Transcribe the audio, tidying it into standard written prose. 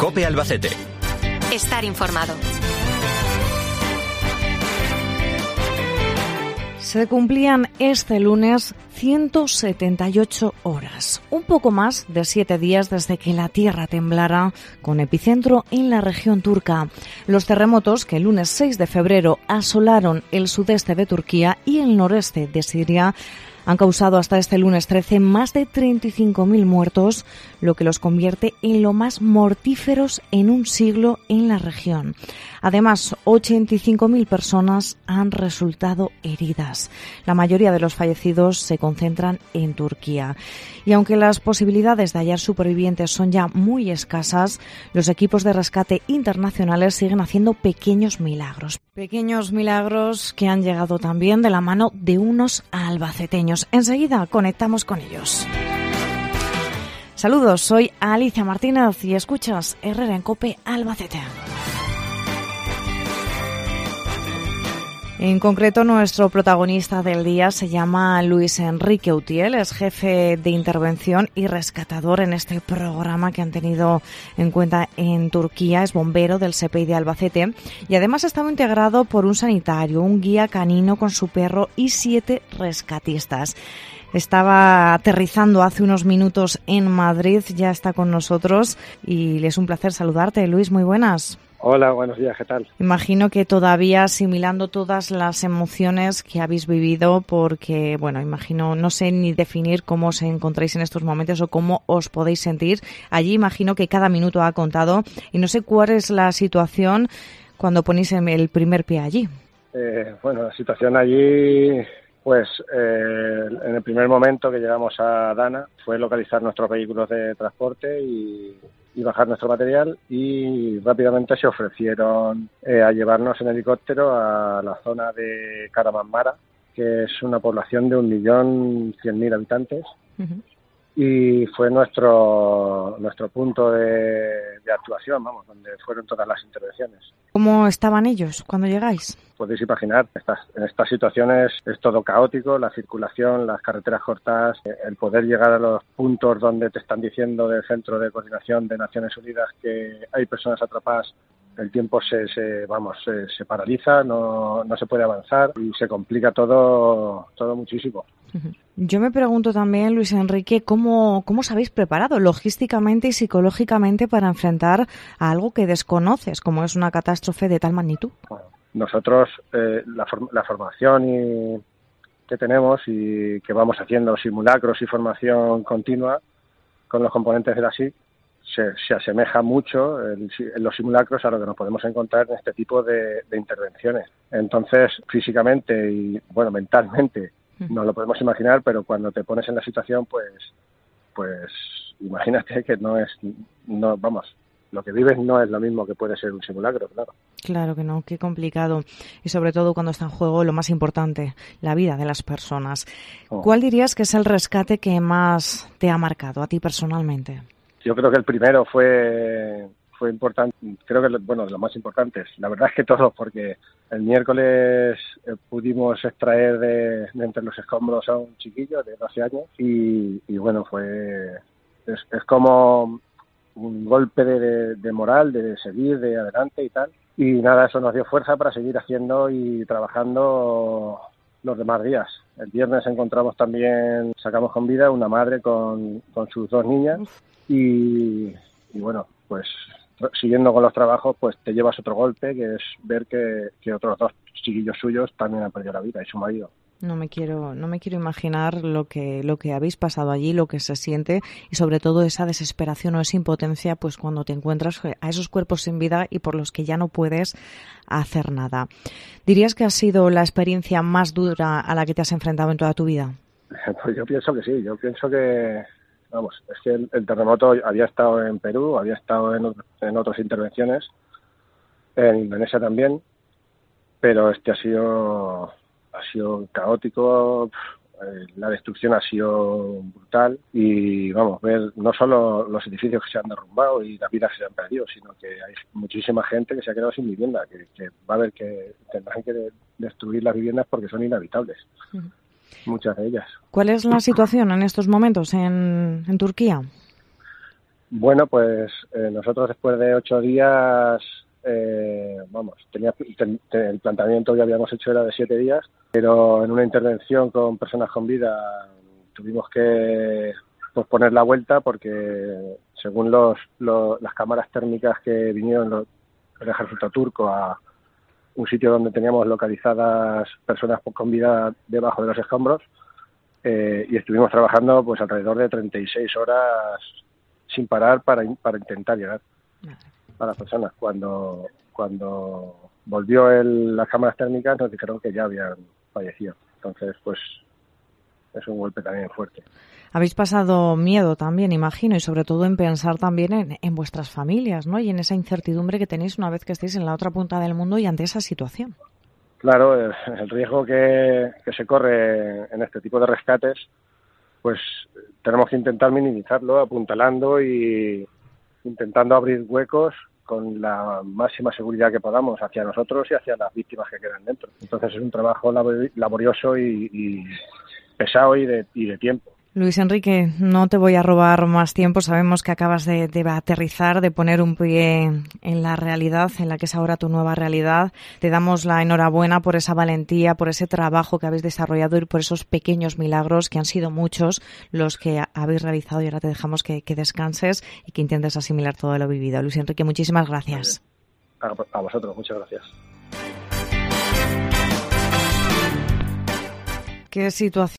COPE Albacete. Estar informado. Se cumplían este lunes 178 horas, un poco más de 7 días desde que la tierra temblara, con epicentro en la región turca. Los terremotos que el lunes 6 de febrero asolaron el sudeste de Turquía y el noreste de Siria han causado hasta este lunes 13 más de 35.000 muertos, lo que los convierte en lo más mortíferos en un siglo en la región. Además, 85.000 personas han resultado heridas. La mayoría de los fallecidos se concentran en Turquía. Y aunque las posibilidades de hallar supervivientes son ya muy escasas, los equipos de rescate internacionales siguen haciendo pequeños milagros. Pequeños milagros que han llegado también de la mano de unos albaceteños. Enseguida conectamos con ellos. Saludos, soy Alicia Martínez y escuchas Herrera en COPE Albacete. En concreto, nuestro protagonista del día se llama Luis Enrique Utiel, es jefe de intervención y rescatador en este programa que han tenido en cuenta en Turquía, es bombero del SEPEI de Albacete y además estaba integrado por un sanitario, un guía canino con su perro y 7 rescatistas. Estaba aterrizando hace unos minutos en Madrid, ya está con nosotros y es un placer saludarte. Luis, muy buenas. Hola, buenos días, ¿qué tal? Imagino que todavía asimilando todas las emociones que habéis vivido porque, bueno, imagino, no sé ni definir cómo os encontráis en estos momentos o cómo os podéis sentir. Allí imagino que cada minuto ha contado y no sé cuál es la situación cuando ponéis el primer pie allí. Bueno, la situación allí, pues en el primer momento que llegamos a Dana fue localizar nuestros vehículos de transporte y bajar nuestro material y rápidamente se ofrecieron a llevarnos en helicóptero a la zona de Karamanmara, que es una población de 1.100.000 habitantes. Uh-huh. Y fue nuestro punto de actuación, vamos, donde fueron todas las intervenciones. ¿Cómo estaban ellos cuando llegáis? Podéis imaginar, en estas situaciones es todo caótico, la circulación, las carreteras cortadas, el poder llegar a los puntos donde te están diciendo del Centro de Coordinación de Naciones Unidas que hay personas atrapadas, el tiempo se paraliza, no se puede avanzar y se complica todo muchísimo. Yo me pregunto también, Luis Enrique, ¿cómo os habéis preparado logísticamente y psicológicamente para enfrentar a algo que desconoces, como es una catástrofe de tal magnitud? Bueno, nosotros, la formación que tenemos y que vamos haciendo simulacros y formación continua con los componentes de la SIC, se asemeja mucho en los simulacros a lo que nos podemos encontrar en este tipo de intervenciones. Entonces, físicamente y, bueno, mentalmente, no lo podemos imaginar, pero cuando te pones en la situación, pues imagínate que lo que vives no es lo mismo que puede ser un simulacro, claro. Claro que no, qué complicado. Y sobre todo cuando está en juego lo más importante, la vida de las personas. ¿Cuál dirías que es el rescate que más te ha marcado a ti personalmente? Yo creo que el primero fue importante, creo que lo más importante. La verdad es que todos, porque el miércoles pudimos extraer de entre los escombros a un chiquillo de 12 años y bueno, es como un golpe de moral, de seguir, de adelante y tal. Y nada, eso nos dio fuerza para seguir haciendo y trabajando los demás días. El viernes sacamos con vida una madre con sus 2 niñas y bueno, pues siguiendo con los trabajos, pues te llevas otro golpe, que es ver que otros 2 chiquillos suyos también han perdido la vida y su marido. No me quiero imaginar lo que habéis pasado allí, lo que se siente y sobre todo esa desesperación o esa impotencia, pues cuando te encuentras a esos cuerpos sin vida y por los que ya no puedes hacer nada. ¿Dirías que ha sido la experiencia más dura a la que te has enfrentado en toda tu vida? Pues yo pienso que sí, es que el terremoto había estado en Perú, había estado en otras intervenciones, en Indonesia también, pero este ha sido caótico, la destrucción ha sido brutal y ver no solo los edificios que se han derrumbado y las vidas que se han perdido, sino que hay muchísima gente que se ha quedado sin vivienda, que va a haber que tendrán que destruir las viviendas porque son inhabitables. Uh-huh. Muchas de ellas. ¿Cuál es la situación en estos momentos en Turquía? Bueno, pues nosotros después de 8 días, el planteamiento que habíamos hecho era de 7 días, pero en una intervención con personas con vida tuvimos que posponer la vuelta porque según las cámaras térmicas que vinieron el ejército turco a un sitio donde teníamos localizadas personas con vida debajo de los escombros, y estuvimos trabajando pues alrededor de 36 horas sin parar para intentar llegar a las personas. Cuando volvió las cámaras térmicas nos dijeron que ya habían fallecido. Entonces, pues es un golpe también fuerte. Habéis pasado miedo también, imagino, y sobre todo en pensar también en vuestras familias, ¿no? Y en esa incertidumbre que tenéis una vez que estéis en la otra punta del mundo y ante esa situación. Claro, el riesgo que se corre en este tipo de rescates, pues tenemos que intentar minimizarlo, apuntalando y intentando abrir huecos con la máxima seguridad que podamos hacia nosotros y hacia las víctimas que quedan dentro. Entonces es un trabajo laborioso y pesado y de tiempo. Luis Enrique, no te voy a robar más tiempo. Sabemos que acabas de aterrizar, de poner un pie en la realidad, en la que es ahora tu nueva realidad. Te damos la enhorabuena por esa valentía, por ese trabajo que habéis desarrollado y por esos pequeños milagros, que han sido muchos los que habéis realizado, y ahora te dejamos que descanses y que intentes asimilar todo lo vivido. Luis Enrique, muchísimas gracias. A vosotros, muchas gracias. ¿Qué situación?